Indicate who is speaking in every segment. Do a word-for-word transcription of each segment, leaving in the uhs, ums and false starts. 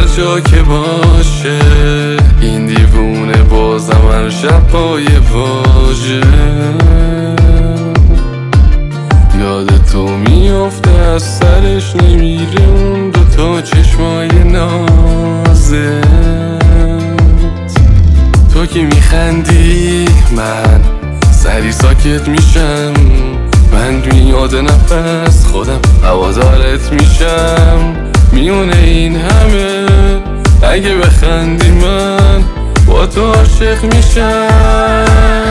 Speaker 1: جا که باشه این دیوونه بازم هر شب پای واژه یاد تو میافته از سرش نمیره اون دو تا چشمای نازه تو که میخندی من سری ساکت میشم من میاد نفس خودم هوادارت میشم میونه این همه اگه بخندی من با تو عاشق میشم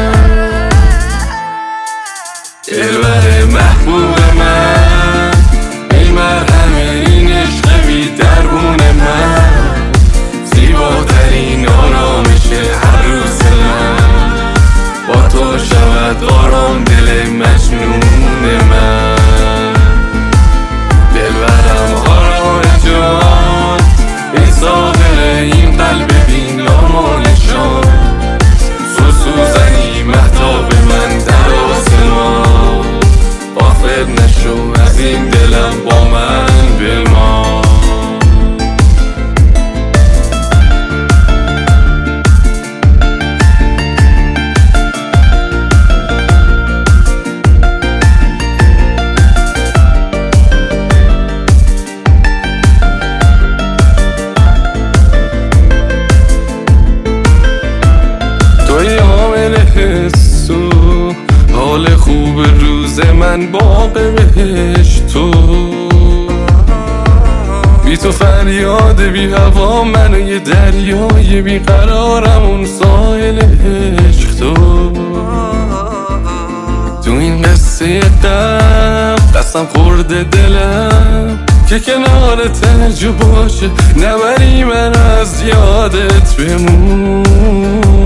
Speaker 1: دلبر محبوب من ای مرهم این عشق بی دربون من زیباترین آرامش هر روز من با تو شود آرام دل مجنون من دلبرم آرام جان ای ساغر این قلب بین آمانشان تو سوزنی مهتاب من در آسمان غافل نشو از این دلم با من بمان حسو حال خوب روز من باغ بهش تو بی تو فریاد بی هوا منو یه دریای بی قرارم اون ساحل عشق تو تو این قصه غم قسم خورده دلم که کنارت هرجا باشه نبری من از یادت بمون